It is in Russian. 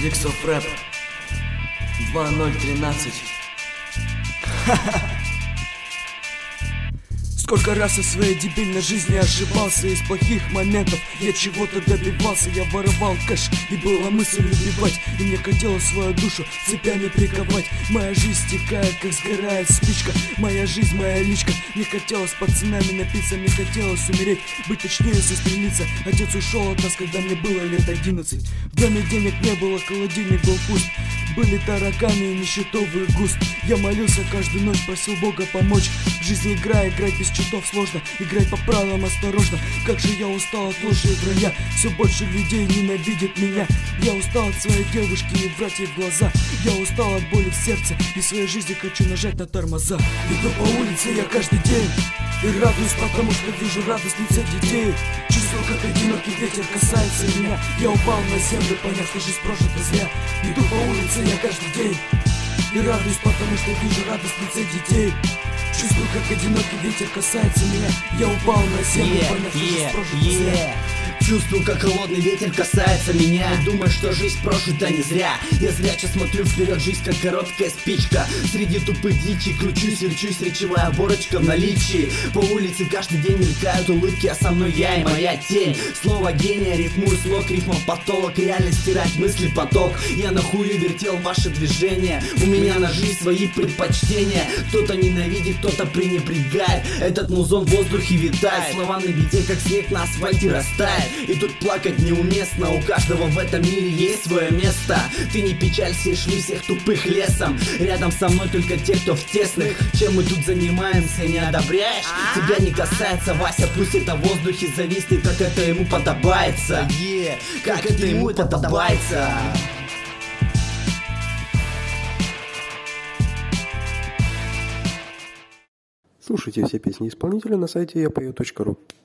Zix of Rap 2013. Сколько раз в своей дебильной жизни ошибался. Из плохих моментов я чего-то добивался. Я воровал кэш, и была мысль убивать. И мне хотелось свою душу цепями приковать. Моя жизнь стекает, как сгорает спичка. Моя жизнь, моя личка. Мне хотелось пацанами напиться, мне хотелось умереть. Быть точнее, застрелиться. Отец ушел от нас, когда мне было лет 11. В доме денег не было, холодильник был пуст. Были тараканы и нищетовый густ. Я молился каждую ночь, просил Бога помочь. В жизни играть без чертов сложно. Играть по правилам осторожно. Как же я устал от ложи и вранья. Все больше людей ненавидят меня. Я устал от своей девушки и врать ей в глаза. Я устал от боли в сердце. И в своей жизни хочу нажать на тормоза. Иду по улице я каждый день и радуюсь, потому что вижу радость в лице детей. Чувствую, как одинокий ветер касается меня. Я упал на землю, поняв, что жизнь прожита зря. Иду по улице я каждый день и радуюсь, потому что вижу радость в лице детей. Чувствую, как одинокий ветер касается меня. Я упал на землю, поняв, что жизнь прожита зря. Чувствую, как холодный ветер касается меня. Думаю, что жизнь прожита не зря. Я зряче смотрю вперед, жизнь как короткая спичка. Среди тупых дичи кручусь, верчусь, речевая оборочка в наличии. По улице каждый день мелькают улыбки, а со мной я и моя тень. Слово гения, рифмую слог, рифма потолок. Реально стирать мысли поток. Я на хую вертел ваши движения. У меня на жизнь свои предпочтения. Кто-то ненавидит, кто-то пренебрегает. Этот музон в воздухе витает. Слова на бите, как снег на асфальте растает. И тут плакать неуместно. У каждого в этом мире есть свое место. Ты не печалься и шли всех тупых лесом. Рядом со мной только те, кто в тесных. Чем мы тут занимаемся, не одобряешь? Тебя не касается, Вася, пусть это в воздухе зависнет, как это ему подобается. Как это ему подобается. Слушайте все песни исполнителя на сайте yapою.ru.